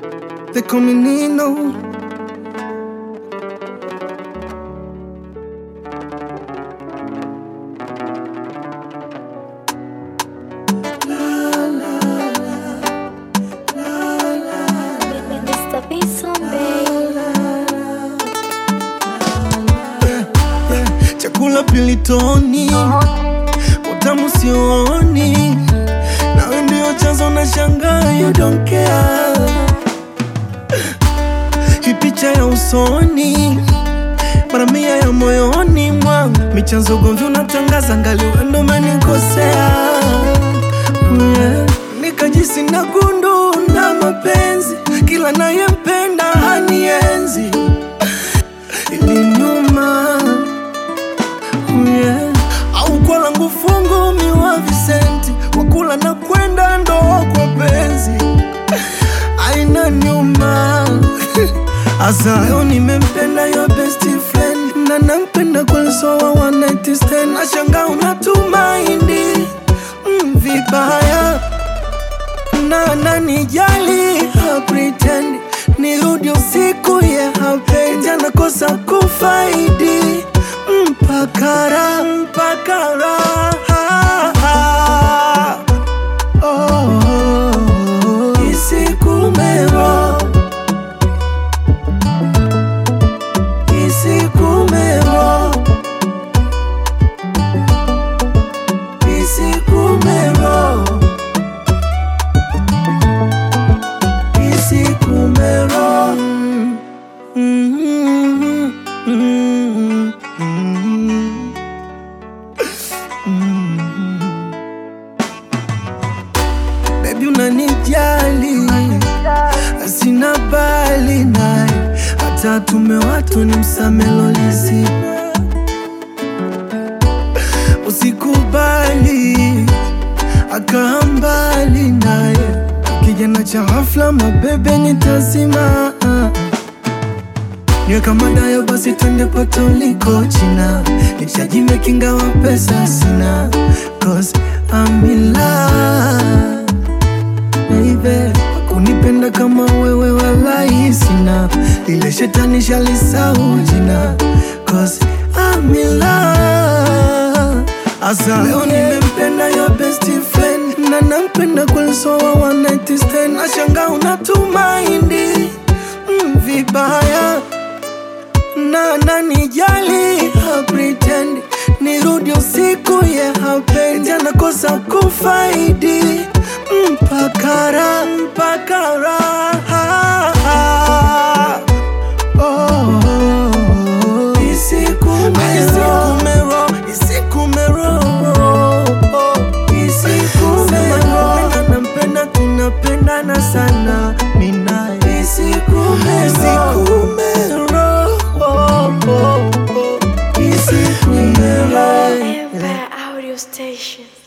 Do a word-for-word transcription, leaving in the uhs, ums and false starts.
They call me Nino. Chakula pilitoni, utamu sioni, nawe ndio chanzo na shangaa, you don't care. Hii picha ya usoni, mara mia ya moyoni mwangu, michanzo gomvi unatangaza ngali wendo umenikosea. Yeah. Nikajisi na gundu na mapenzi, kila nayempenda hanienzi. Iliniuma, yeah. Au kwa langu fungu miwa Vicenti, wakula na kwenda ndo kwa penzi. Aina nyuma asa leo nimempenda your best friend, na nampenda kwa soa one night stand. Nashanga unatumaini mm, vibaya na nanijali ha pretend nirudi usiku ye yeah, hapendi anakosa kufaidi mpakara mpakara oh, oh, oh. Isikumero Isikumero Isikumero Isikumero mm, mm, mm, mm, mm, mm. Baby unanijali, sina bali naye, hata tume watu ni msamelolizi. Usikubali akambali naye, kijana cha hafla mabebe nitazima. Niwe kama dayo basi twende Puerto Rico China, nishajime kinga wa pesa sina, cause I'm in love. Baby, kunipenda kama wewe walai sina, lile shetani shalisau jina, cause I'm in love. Asa leo nimempenda your best friend, na nampenda kwa soa one night stand. Nashanga unatumaini mm, vibaya na nanijali ha pretend nirudi usiku ye yeah, hapendi anakosa kufaidi mpakara mpakara oh, oh, oh. Isikumero Isikumero Isikumero nampenda tunapendana sana mina Isikumero Isikumero oh, oh, oh. Isikumero Empire Audio Station.